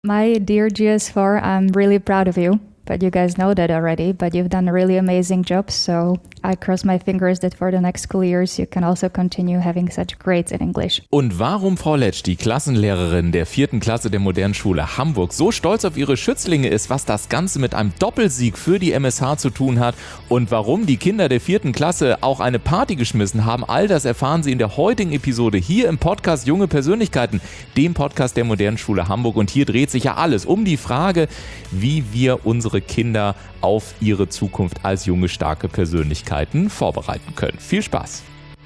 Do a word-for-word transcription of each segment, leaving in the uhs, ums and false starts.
My dear G S four, I'm really proud of you, but you guys know that already, but you've done a really amazing job, so I cross my fingers that for the next school years you can also continue having such grades in English. Und warum Frau Letsch, die Klassenlehrerin der vierten Klasse der Modernen Schule Hamburg, so stolz auf ihre Schützlinge ist, was das Ganze mit einem Doppelsieg für die M S H zu tun hat und warum die Kinder der vierten Klasse auch eine Party geschmissen haben, all das erfahren Sie in der heutigen Episode hier im Podcast Junge Persönlichkeiten, dem Podcast der Modernen Schule Hamburg. Und hier dreht sich ja alles um die Frage, wie wir unsere Kinder auf ihre Zukunft als junge, starke Persönlichkeiten vorbereiten können. Viel Spaß!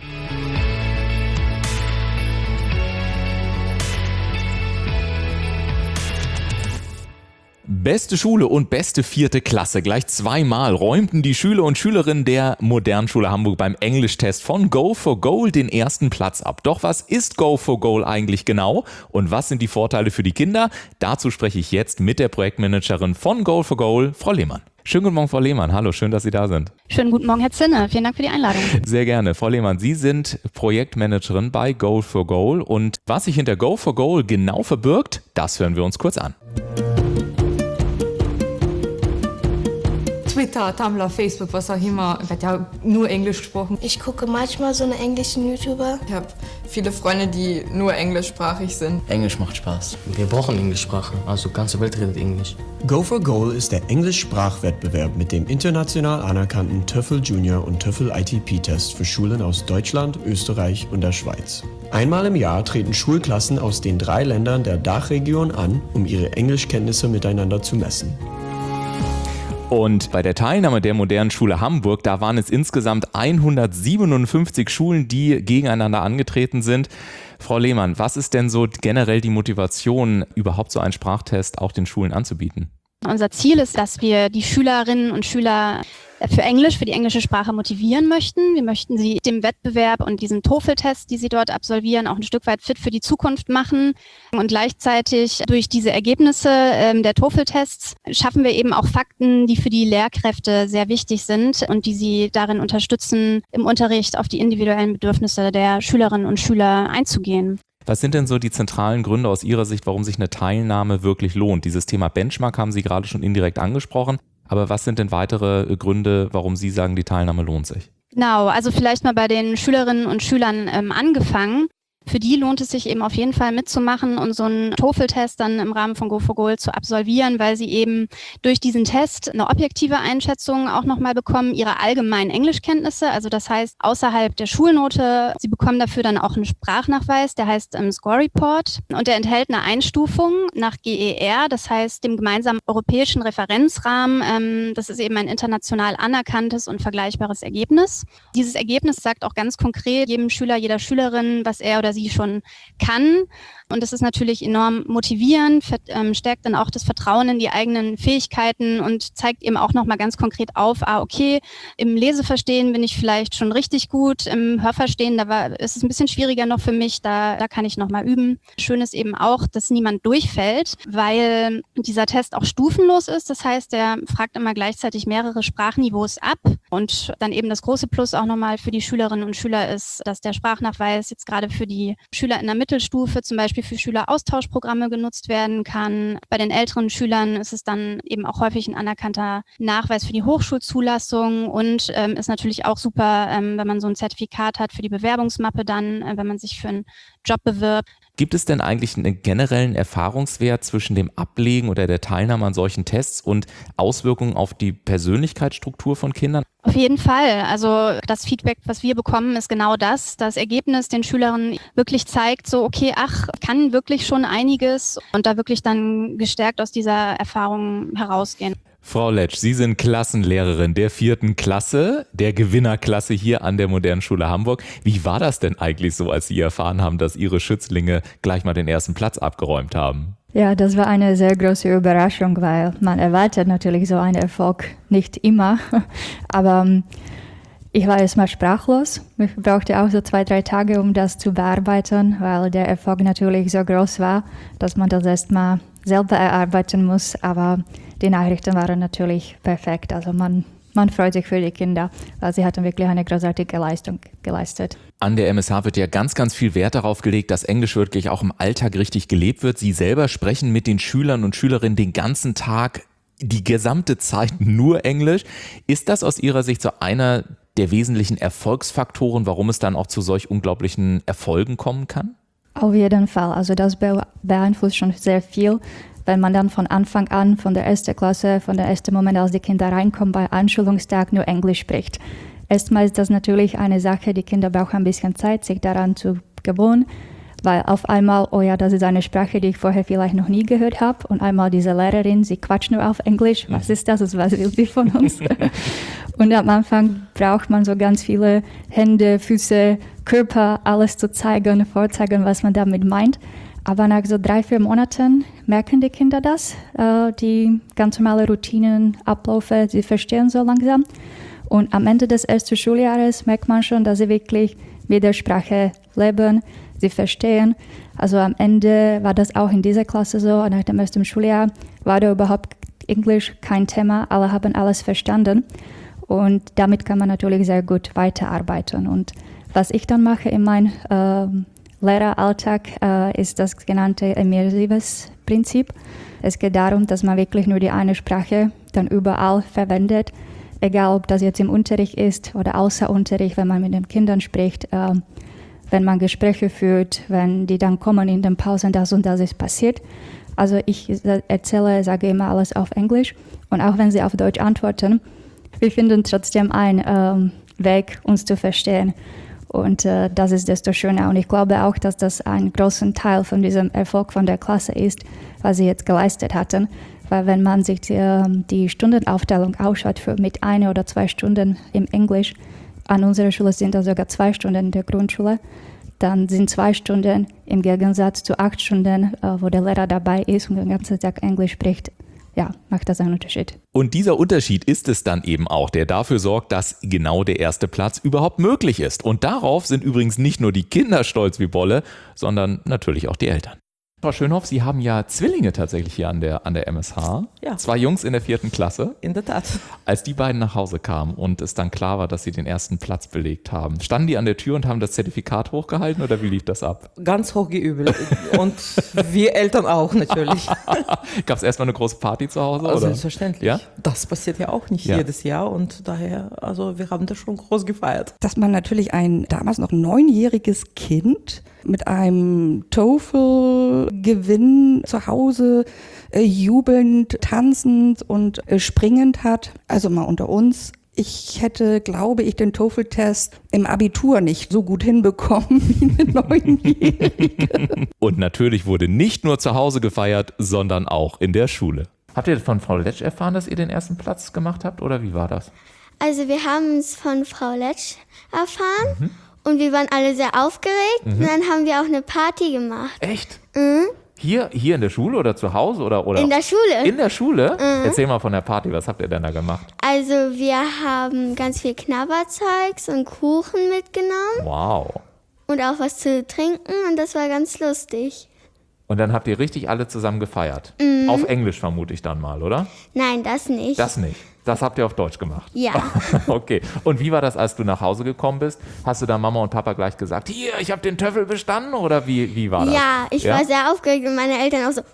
Beste Schule und beste vierte Klasse. Gleich zweimal räumten die Schüler und Schülerinnen der Modernen Schule Hamburg beim Englischtest von Go for Goal den ersten Platz ab. Doch was ist Go for Goal eigentlich genau und was sind die Vorteile für die Kinder? Dazu spreche ich jetzt mit der Projektmanagerin von Go for Goal, Frau Lehmann. Schönen guten Morgen, Frau Lehmann. Hallo, schön, dass Sie da sind. Schönen guten Morgen, Herr Zinne. Vielen Dank für die Einladung. Sehr gerne. Frau Lehmann, Sie sind Projektmanagerin bei Go for Goal und was sich hinter Go for Goal genau verbirgt, das hören wir uns kurz an. Twitter, Tumblr, Facebook, was auch immer, wird ja nur Englisch gesprochen. Ich gucke manchmal so eine englischen YouTuber. Ich habe viele Freunde, die nur englischsprachig sind. Englisch macht Spaß. Wir brauchen Englischsprache, also die ganze Welt redet Englisch. Go for Goal ist der Englisch-Sprachwettbewerb mit dem international anerkannten TOEFL Junior und TOEFL I T P-Test für Schulen aus Deutschland, Österreich und der Schweiz. Einmal im Jahr treten Schulklassen aus den drei Ländern der Dachregion an, um ihre Englischkenntnisse miteinander zu messen. Und bei der Teilnahme der Modernen Schule Hamburg, da waren es insgesamt hundertsiebenundfünfzig Schulen, die gegeneinander angetreten sind. Frau Lehmann, was ist denn so generell die Motivation, überhaupt so einen Sprachtest auch den Schulen anzubieten? Unser Ziel ist, dass wir die Schülerinnen und Schüler für Englisch, für die englische Sprache motivieren möchten. Wir möchten sie dem Wettbewerb und diesem TOEFL-Test, die sie dort absolvieren, auch ein Stück weit fit für die Zukunft machen. Und gleichzeitig durch diese Ergebnisse ähm, der TOEFL-Tests schaffen wir eben auch Fakten, die für die Lehrkräfte sehr wichtig sind und die sie darin unterstützen, im Unterricht auf die individuellen Bedürfnisse der Schülerinnen und Schüler einzugehen. Was sind denn so die zentralen Gründe aus Ihrer Sicht, warum sich eine Teilnahme wirklich lohnt? Dieses Thema Benchmark haben Sie gerade schon indirekt angesprochen. Aber was sind denn weitere Gründe, warum Sie sagen, die Teilnahme lohnt sich? Genau, also vielleicht mal bei den Schülerinnen und Schülern ähm, angefangen. Für die lohnt es sich eben auf jeden Fall mitzumachen und so einen TOEFL-Test dann im Rahmen von Go for Goal zu absolvieren, weil sie eben durch diesen Test eine objektive Einschätzung auch nochmal bekommen, ihre allgemeinen Englischkenntnisse, also das heißt außerhalb der Schulnote. Sie bekommen dafür dann auch einen Sprachnachweis, der heißt ähm, Score Report und der enthält eine Einstufung nach G E R, das heißt dem gemeinsamen europäischen Referenzrahmen. Ähm, das ist eben ein international anerkanntes und vergleichbares Ergebnis. Dieses Ergebnis sagt auch ganz konkret jedem Schüler, jeder Schülerin, was er oder sie schon kann. Und das ist natürlich enorm motivierend, stärkt dann auch das Vertrauen in die eigenen Fähigkeiten und zeigt eben auch nochmal ganz konkret auf, ah, okay, im Leseverstehen bin ich vielleicht schon richtig gut, im Hörverstehen, da war, ist es ein bisschen schwieriger noch für mich, da, da kann ich nochmal üben. Schön ist eben auch, dass niemand durchfällt, weil dieser Test auch stufenlos ist. Das heißt, er fragt immer gleichzeitig mehrere Sprachniveaus ab. Und dann eben das große Plus auch nochmal für die Schülerinnen und Schüler ist, dass der Sprachnachweis jetzt gerade für die Schüler in der Mittelstufe zum Beispiel für Schüleraustauschprogramme genutzt werden kann. Bei den älteren Schülern ist es dann eben auch häufig ein anerkannter Nachweis für die Hochschulzulassung und ähm, ist natürlich auch super, ähm, wenn man so ein Zertifikat hat für die Bewerbungsmappe dann, äh, wenn man sich für einen Job bewirbt. Gibt es denn eigentlich einen generellen Erfahrungswert zwischen dem Ablegen oder der Teilnahme an solchen Tests und Auswirkungen auf die Persönlichkeitsstruktur von Kindern? Auf jeden Fall. Also das Feedback, was wir bekommen, ist genau das. Das Ergebnis den Schülerinnen wirklich zeigt, so okay, ach, kann wirklich schon einiges und da wirklich dann gestärkt aus dieser Erfahrung herausgehen. Frau Letsch, Sie sind Klassenlehrerin der vierten Klasse, der Gewinnerklasse hier an der Modernen Schule Hamburg. Wie war das denn eigentlich so, als Sie erfahren haben, dass Ihre Schützlinge gleich mal den ersten Platz abgeräumt haben? Ja, das war eine sehr große Überraschung, weil man erwartet natürlich so einen Erfolg nicht immer. Aber ich war erstmal sprachlos. Ich brauchte auch so zwei, drei Tage, um das zu bearbeiten, weil der Erfolg natürlich so groß war, dass man das erstmal selber erarbeiten muss. Aber die Nachrichten waren natürlich perfekt. Also man man freut sich für die Kinder, weil sie hatten wirklich eine großartige Leistung geleistet. An der M S H wird ja ganz, ganz viel Wert darauf gelegt, dass Englisch wirklich auch im Alltag richtig gelebt wird. Sie selber sprechen mit den Schülern und Schülerinnen den ganzen Tag, die gesamte Zeit nur Englisch. Ist das aus Ihrer Sicht so einer der wesentlichen Erfolgsfaktoren, warum es dann auch zu solch unglaublichen Erfolgen kommen kann? Auf jeden Fall. Also das beeinflusst schon sehr viel, wenn man dann von Anfang an, von der ersten Klasse, von der ersten Moment, als die Kinder reinkommen, bei Einschulungstag nur Englisch spricht. Erstmal ist das natürlich eine Sache, die Kinder brauchen ein bisschen Zeit, sich daran zu gewöhnen, weil auf einmal, oh ja, das ist eine Sprache, die ich vorher vielleicht noch nie gehört habe, und einmal diese Lehrerin, sie quatscht nur auf Englisch, was ist das, was will sie von uns? Und am Anfang braucht man so ganz viele Hände, Füße, Körper, alles zu zeigen, vorzeigen, was man damit meint. Aber nach so drei, vier Monaten merken die Kinder das, äh, die ganz normale Routinen, Abläufe, sie verstehen so langsam. Und am Ende des ersten Schuljahres merkt man schon, dass sie wirklich mit der Sprache leben, sie verstehen. Also am Ende war das auch in dieser Klasse so, nach dem ersten Schuljahr war da überhaupt Englisch kein Thema, alle haben alles verstanden. Und damit kann man natürlich sehr gut weiterarbeiten. Und was ich dann mache in meinem äh, Lehreralltag äh, ist das genannte immersives Prinzip. Es geht darum, dass man wirklich nur die eine Sprache dann überall verwendet, egal ob das jetzt im Unterricht ist oder außer Unterricht, wenn man mit den Kindern spricht, äh, wenn man Gespräche führt, wenn die dann kommen in den Pausen, das und das ist passiert. Also ich erzähle, sage immer alles auf Englisch, und auch wenn sie auf Deutsch antworten, wir finden trotzdem einen ähm, Weg, uns zu verstehen. Und äh, das ist desto schöner. Und ich glaube auch, dass das ein großer Teil von diesem Erfolg von der Klasse ist, was sie jetzt geleistet hatten. Weil wenn man sich die, die Stundenaufteilung ausschaut für mit einer oder zwei Stunden im Englisch, an unserer Schule sind das sogar zwei Stunden in der Grundschule, dann sind zwei Stunden im Gegensatz zu acht Stunden, äh, wo der Lehrer dabei ist und den ganzen Tag Englisch spricht. Ja, macht das einen Unterschied. Und dieser Unterschied ist es dann eben auch, der dafür sorgt, dass genau der erste Platz überhaupt möglich ist. Und darauf sind übrigens nicht nur die Kinder stolz wie Bolle, sondern natürlich auch die Eltern. Frau Schönhoff, Sie haben ja Zwillinge tatsächlich hier an der, an der M S H. Ja. Zwei Jungs in der vierten Klasse. In der Tat. Als die beiden nach Hause kamen und es dann klar war, dass sie den ersten Platz belegt haben, standen die an der Tür und haben das Zertifikat hochgehalten oder wie lief das ab? Ganz hochgeübelt. Und wir Eltern auch natürlich. Gab es erstmal eine große Party zu Hause? Also oder? Selbstverständlich. Ja? Das passiert ja auch nicht ja. jedes Jahr, und daher, also wir haben das schon groß gefeiert. Dass man natürlich ein damals noch neunjähriges Kind mit einem TOEFL-Gewinn zu Hause äh, jubelnd, tanzend und äh, springend hat. Also mal unter uns. Ich hätte, glaube ich, den TOEFL-Test im Abitur nicht so gut hinbekommen wie eine Neunjährige. Und natürlich wurde nicht nur zu Hause gefeiert, sondern auch in der Schule. Habt ihr von Frau Letsch erfahren, dass ihr den ersten Platz gemacht habt, oder wie war das? Also wir haben es von Frau Letsch erfahren. Mhm. Und wir waren alle sehr aufgeregt. Mhm. Und dann haben wir auch eine Party gemacht. Echt? Mhm. Hier, hier in der Schule oder zu Hause? Oder, oder In der Schule. In der Schule? Mhm. Erzähl mal von der Party, was habt ihr denn da gemacht? Also wir haben ganz viel Knabberzeugs und Kuchen mitgenommen. Wow. Und auch was zu trinken, und das war ganz lustig. Und dann habt ihr richtig alle zusammen gefeiert. Mhm. Auf Englisch vermute ich dann mal, oder? Nein, das nicht. Das nicht. Das habt ihr auf Deutsch gemacht? Ja. Okay. Und wie war das, als du nach Hause gekommen bist? Hast du da Mama und Papa gleich gesagt, hier, ich habe den TOEFL bestanden, oder wie, wie war das? Ja, ich ja? war sehr aufgeregt und meine Eltern auch so,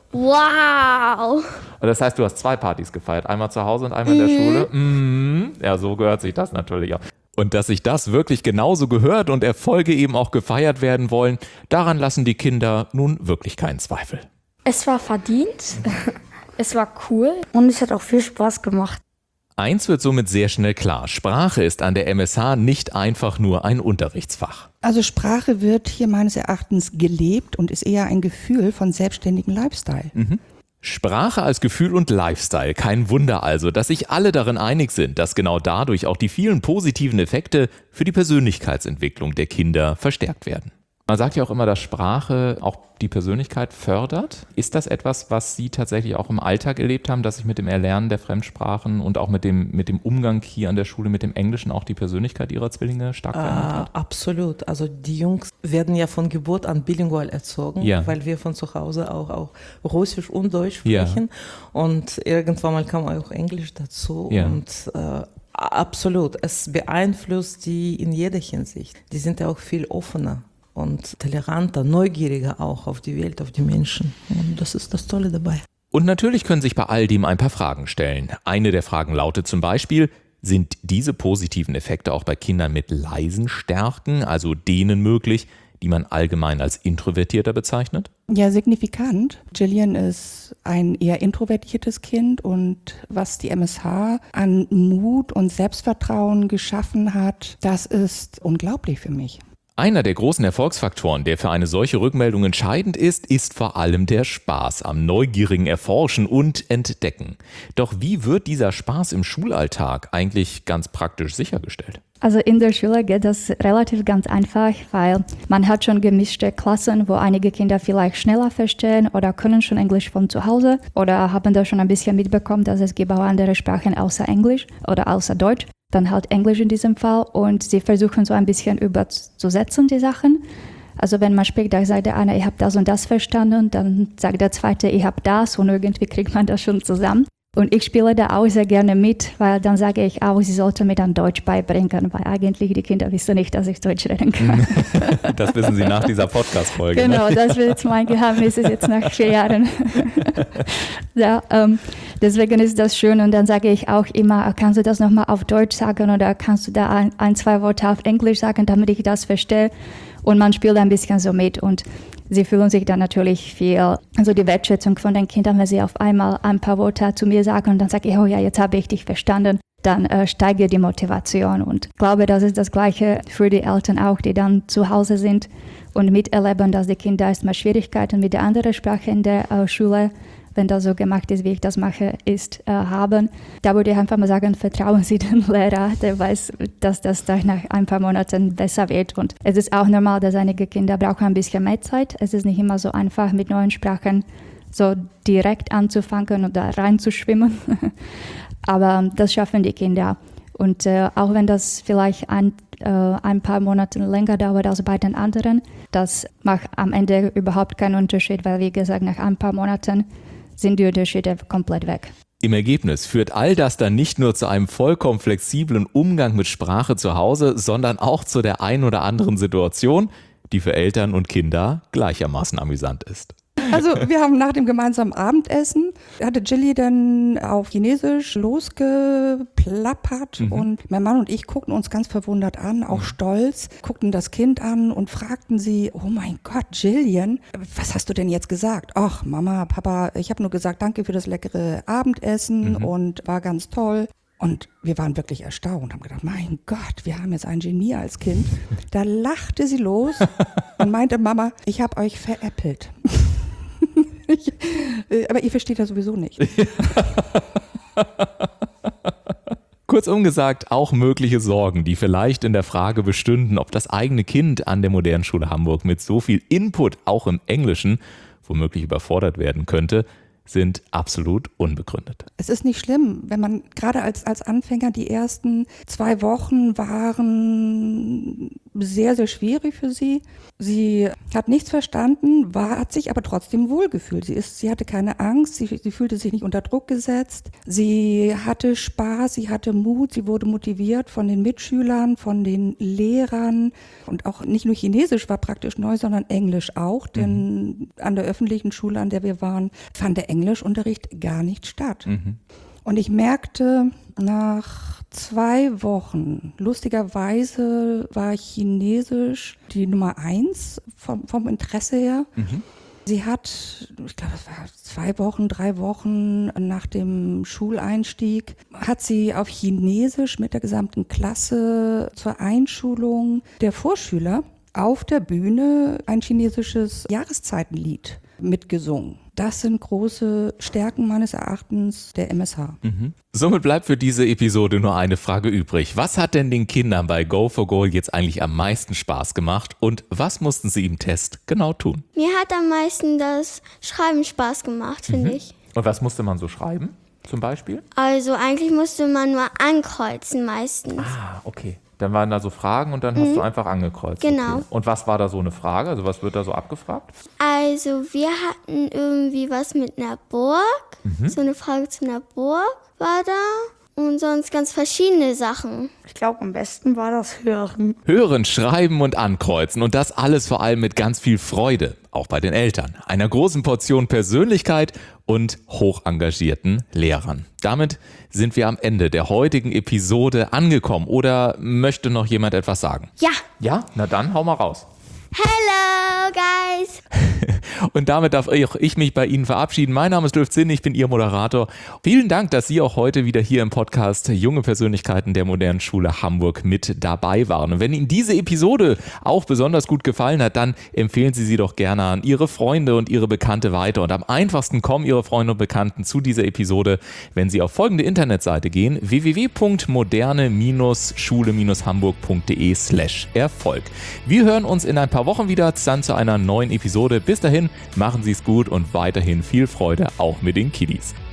wow. Und das heißt, du hast zwei Partys gefeiert, einmal zu Hause und einmal in der Schule? Mhm. Ja, so gehört sich das natürlich auch. Und dass sich das wirklich genauso gehört und Erfolge eben auch gefeiert werden wollen, daran lassen die Kinder nun wirklich keinen Zweifel. Es war verdient, es war cool und es hat auch viel Spaß gemacht. Eins wird somit sehr schnell klar. Sprache ist an der M S H nicht einfach nur ein Unterrichtsfach. Also Sprache wird hier meines Erachtens gelebt und ist eher ein Gefühl von selbstständigem Lifestyle. Mhm. Sprache als Gefühl und Lifestyle. Kein Wunder also, dass sich alle darin einig sind, dass genau dadurch auch die vielen positiven Effekte für die Persönlichkeitsentwicklung der Kinder verstärkt werden. Man sagt ja auch immer, dass Sprache auch die Persönlichkeit fördert. Ist das etwas, was Sie tatsächlich auch im Alltag erlebt haben, dass sich mit dem Erlernen der Fremdsprachen und auch mit dem, mit dem Umgang hier an der Schule mit dem Englischen auch die Persönlichkeit Ihrer Zwillinge stark verändert hat? Äh, absolut. Also die Jungs werden ja von Geburt an bilingual erzogen, ja. weil wir von zu Hause auch, auch Russisch und Deutsch sprechen. Ja. Und irgendwann mal kam auch Englisch dazu. Ja. Und äh, Absolut. Es beeinflusst die in jeder Hinsicht. Die sind ja auch viel offener und toleranter, neugieriger auch auf die Welt, auf die Menschen. Und das ist das Tolle dabei. Und natürlich können sich bei all dem ein paar Fragen stellen. Eine der Fragen lautet zum Beispiel: Sind diese positiven Effekte auch bei Kindern mit leisen Stärken, also denen möglich, die man allgemein als introvertierter bezeichnet? Ja, signifikant. Jillian ist ein eher introvertiertes Kind und was die M S H an Mut und Selbstvertrauen geschaffen hat, das ist unglaublich für mich. Einer der großen Erfolgsfaktoren, der für eine solche Rückmeldung entscheidend ist, ist vor allem der Spaß am neugierigen Erforschen und Entdecken. Doch wie wird dieser Spaß im Schulalltag eigentlich ganz praktisch sichergestellt? Also in der Schule geht das relativ ganz einfach, weil man hat schon gemischte Klassen, wo einige Kinder vielleicht schneller verstehen oder können schon Englisch von zu Hause oder haben da schon ein bisschen mitbekommen, dass es gibt auch andere Sprachen außer Englisch oder außer Deutsch. Dann halt Englisch in diesem Fall und sie versuchen so ein bisschen überzusetzen, die Sachen. Also wenn man spricht, da sagt der eine, ich habe das und das verstanden, dann sagt der zweite, ich habe das und irgendwie kriegt man das schon zusammen. Und ich spiele da auch sehr gerne mit, weil dann sage ich auch, sie sollten mir dann Deutsch beibringen, weil eigentlich die Kinder wissen nicht, dass ich Deutsch reden kann. Das wissen sie nach dieser Podcast-Folge. Genau, ne? das wird jetzt mein Geheimnis, ist jetzt nach vier Jahren. Ja, ähm, deswegen ist das schön und dann sage ich auch immer, kannst du das nochmal auf Deutsch sagen oder kannst du da ein, ein, zwei Worte auf Englisch sagen, damit ich das verstehe. Und man spielt ein bisschen so mit und sie fühlen sich dann natürlich viel, also die Wertschätzung von den Kindern, wenn sie auf einmal ein paar Worte zu mir sagen und dann sage ich, oh ja, jetzt habe ich dich verstanden, dann äh, steigt die Motivation. Und ich glaube, das ist das Gleiche für die Eltern auch, die dann zu Hause sind und miterleben, dass die Kinder erstmal Schwierigkeiten mit der anderen Sprache in der äh, Schule, wenn das so gemacht ist, wie ich das mache, ist, äh, haben. Da würde ich einfach mal sagen, vertrauen Sie dem Lehrer, der weiß, dass das dann nach ein paar Monaten besser wird. Und es ist auch normal, dass einige Kinder brauchen ein bisschen mehr Zeit. Es ist nicht immer so einfach, mit neuen Sprachen so direkt anzufangen oder reinzuschwimmen. Aber das schaffen die Kinder. Und äh, auch wenn das vielleicht ein, äh, ein paar Monate länger dauert als bei den anderen, das macht am Ende überhaupt keinen Unterschied, weil, wie gesagt, nach ein paar Monaten sind die Unterschiede komplett weg. Im Ergebnis führt all das dann nicht nur zu einem vollkommen flexiblen Umgang mit Sprache zu Hause, sondern auch zu der ein oder anderen Situation, die für Eltern und Kinder gleichermaßen amüsant ist. Also wir haben nach dem gemeinsamen Abendessen, hatte Jilly dann auf Chinesisch losgeplappert mhm. und mein Mann und ich guckten uns ganz verwundert an, auch mhm. stolz, guckten das Kind an und fragten sie, oh mein Gott, Jillian, was hast du denn jetzt gesagt? Ach, Mama, Papa, ich habe nur gesagt, danke für das leckere Abendessen mhm. und war ganz toll. Und wir waren wirklich erstaunt, haben gedacht, mein Gott, wir haben jetzt ein Genie als Kind. Da lachte sie los und meinte, Mama, ich habe euch veräppelt. Ich, aber ihr versteht das sowieso nicht. Kurzum gesagt, auch mögliche Sorgen, die vielleicht in der Frage bestünden, ob das eigene Kind an der Modernen Schule Hamburg mit so viel Input auch im Englischen womöglich überfordert werden könnte, sind absolut unbegründet. Es ist nicht schlimm, wenn man gerade als, als Anfänger, die ersten zwei Wochen waren sehr, sehr schwierig für sie. Sie hat nichts verstanden, war, hat sich aber trotzdem wohlgefühlt. Sie, ist, sie hatte keine Angst, sie, sie fühlte sich nicht unter Druck gesetzt. Sie hatte Spaß, sie hatte Mut, sie wurde motiviert von den Mitschülern, von den Lehrern. Und auch nicht nur Chinesisch war praktisch neu, sondern Englisch auch. Denn mhm. an der öffentlichen Schule, an der wir waren, fand der Englischunterricht gar nicht statt. Mhm. Und ich merkte nach zwei Wochen, lustigerweise war Chinesisch die Nummer eins vom, vom Interesse her. Mhm. Sie hat, ich glaube, es war zwei Wochen, drei Wochen nach dem Schuleinstieg, hat sie auf Chinesisch mit der gesamten Klasse zur Einschulung der Vorschüler auf der Bühne ein chinesisches Jahreszeitenlied mitgesungen. Das sind große Stärken meines Erachtens der M S H. Mhm. Somit bleibt für diese Episode nur eine Frage übrig. Was hat denn den Kindern bei Go for Goal jetzt eigentlich am meisten Spaß gemacht und was mussten sie im Test genau tun? Mir hat am meisten das Schreiben Spaß gemacht, finde mhm. ich. Und was musste man so schreiben, zum Beispiel? Also eigentlich musste man nur ankreuzen meistens. Ah, okay. Dann waren da so Fragen und dann mhm. hast du einfach angekreuzt. Genau. Okay. Und was war da so eine Frage? Also was wird da so abgefragt? Also wir hatten irgendwie was mit einer Burg. Mhm. So eine Frage zu einer Burg war da. und sonst ganz verschiedene Sachen. Ich glaube, am besten war das Hören. Hören, Schreiben und Ankreuzen und das alles vor allem mit ganz viel Freude, auch bei den Eltern, einer großen Portion Persönlichkeit und hoch engagierten Lehrern. Damit sind wir am Ende der heutigen Episode angekommen. Oder möchte noch jemand etwas sagen? Ja. Ja? Na dann, hau mal raus. Hello, guys! Und damit darf auch ich mich bei Ihnen verabschieden. Mein Name ist Löw Zinn, ich bin Ihr Moderator. Vielen Dank, dass Sie auch heute wieder hier im Podcast Junge Persönlichkeiten der Modernen Schule Hamburg mit dabei waren. Und wenn Ihnen diese Episode auch besonders gut gefallen hat, dann empfehlen Sie sie doch gerne an Ihre Freunde und Ihre Bekannte weiter. Und am einfachsten kommen Ihre Freunde und Bekannten zu dieser Episode, wenn Sie auf folgende Internetseite gehen: w w w punkt moderne schule hamburg punkt d e slash Erfolg. Wir hören uns in ein paar Wochen wieder, dann zu einer neuen Episode. Bis dahin, machen Sie es gut und weiterhin viel Freude auch mit den Kiddies.